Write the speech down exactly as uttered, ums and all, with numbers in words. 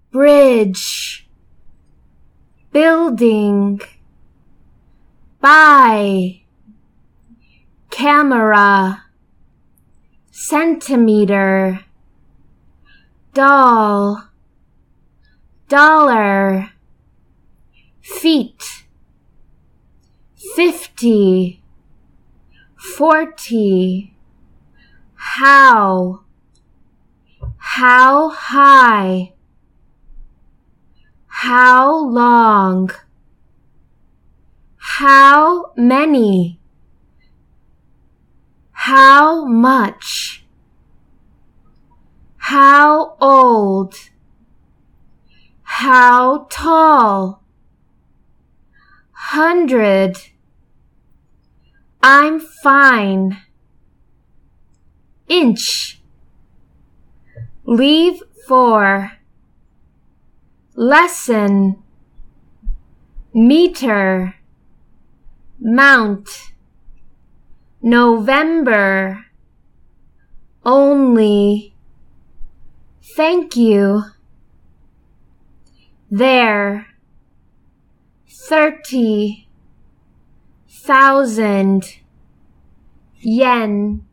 bridge, building, buy, camera, centimeter, doll, dollar, feet, fifty, forty, how, how high, how long, how many, how much, how old, how tall, hundred, I'm fine, inch, leave for, lesson, meter, mount, November, only, thank you, there, thirty, thousand, yen.